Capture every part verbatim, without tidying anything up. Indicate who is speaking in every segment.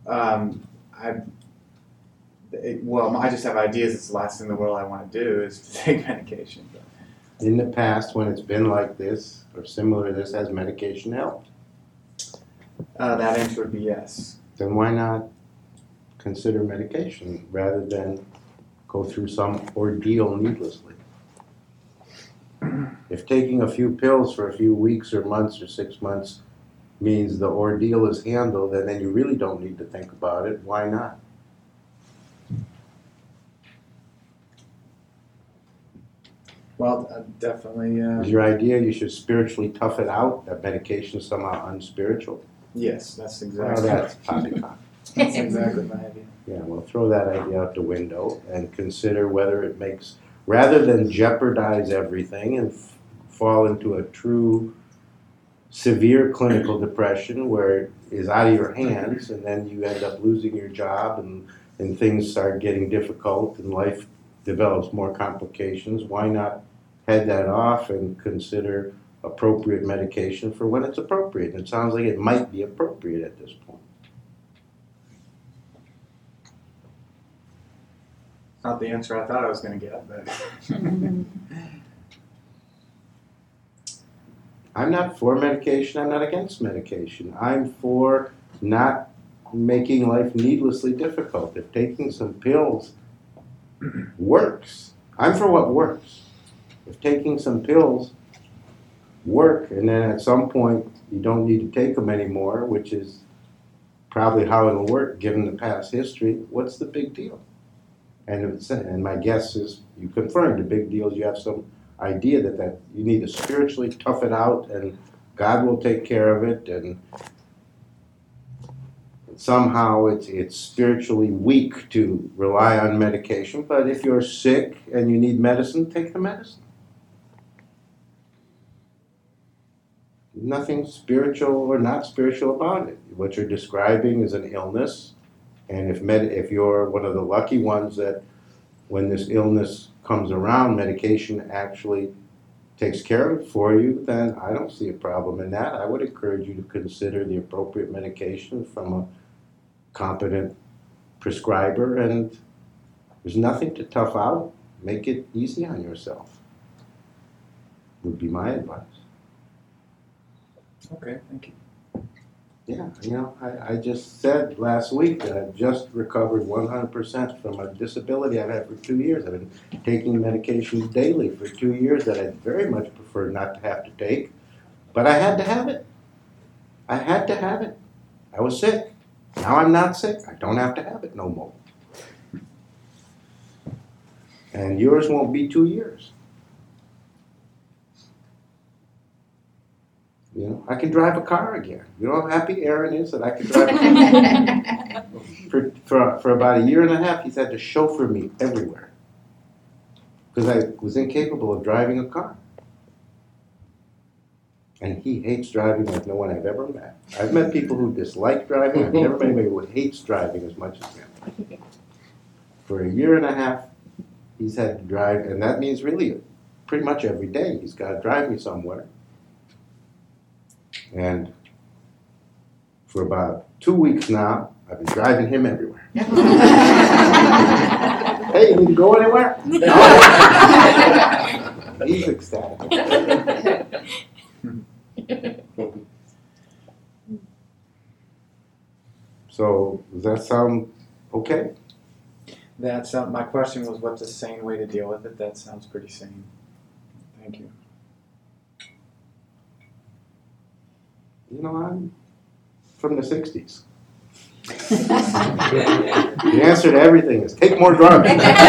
Speaker 1: Um, I, it, well, I just have ideas. It's the last thing in the world I want to do is to take medication. But.
Speaker 2: In the past, when it's been like this or similar to this, has medication helped?
Speaker 1: Uh, that answer would be yes.
Speaker 2: Then why not consider medication rather than go through some ordeal needlessly? If taking a few pills for a few weeks or months or six months means the ordeal is handled, and then you really don't need to think about it, why not?
Speaker 1: Well, uh, definitely. Uh,
Speaker 2: Is your idea you should spiritually tough it out, that medication is somehow unspiritual?
Speaker 1: yes, that's
Speaker 2: Well,
Speaker 1: exactly.
Speaker 2: that's poppycock.
Speaker 1: That's exactly my idea.
Speaker 2: Yeah, well, throw that idea out the window and consider whether it makes, rather than jeopardize everything and f- fall into a true severe clinical depression where it is out of your hands and then you end up losing your job and, and things start getting difficult and life develops more complications, why not head that off and consider appropriate medication for when it's appropriate? And it sounds like it might be appropriate at this point.
Speaker 1: Not the answer I thought I was going to get, but.
Speaker 2: I'm not for medication, I'm not against medication. I'm for not making life needlessly difficult. If taking some pills works, I'm for what works. If taking some pills work and then at some point you don't need to take them anymore, which is probably how it'll work given the past history, what's the big deal? And, it's, and my guess is you confirmed the big deal is you have some idea that, that you need to spiritually tough it out and God will take care of it, and somehow it's, it's spiritually weak to rely on medication, but if you're sick and you need medicine, take the medicine. Nothing spiritual or not spiritual about it. What you're describing is an illness, and if med- if you're one of the lucky ones that when this illness comes around, medication actually takes care of it for you, then I don't see a problem in that. I would encourage you to consider the appropriate medication from a competent prescriber, and there's nothing to tough out. Make it easy on yourself, would be my advice.
Speaker 1: Okay, thank you.
Speaker 2: Yeah, you know, I, I just said last week that I've just recovered one hundred percent from a disability I've had for two years. I've been taking medications daily for two years that I'd very much prefer not to have to take, but I had to have it. I had to have it. I was sick. Now I'm not sick. I don't have to have it no more. And yours won't be two years. You know, I can drive a car again. You know how happy Aaron is that I can drive a car? for, for, for about a year and a half, he's had to chauffeur me everywhere because I was incapable of driving a car. And he hates driving like no one I've ever met. I've met people who dislike driving. I've never met anybody who hates driving as much as him. For a year and a half, he's had to drive, and that means really pretty much every day he's got to drive me somewhere. And for about two weeks now, I've been driving him everywhere. Hey, you need to go anywhere? No. He's ecstatic. So, does that sound okay?
Speaker 1: That sound, my question was, what's a sane way to deal with it? That sounds pretty sane. Thank you.
Speaker 2: You know, I'm from the sixties. The answer to everything is take more drugs.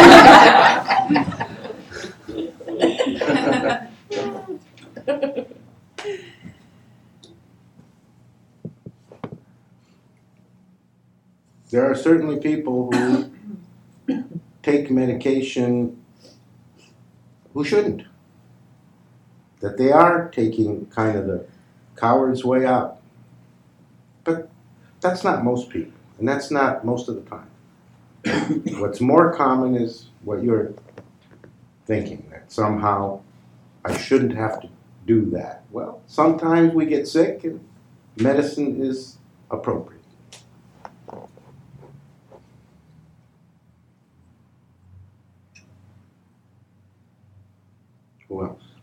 Speaker 2: There are certainly people who take medication who shouldn't. That they are taking kind of the coward's way out. But that's not most people, and that's not most of the time. What's more common is what you're thinking, that somehow I shouldn't have to do that. Well, sometimes we get sick and medicine is appropriate. Who else?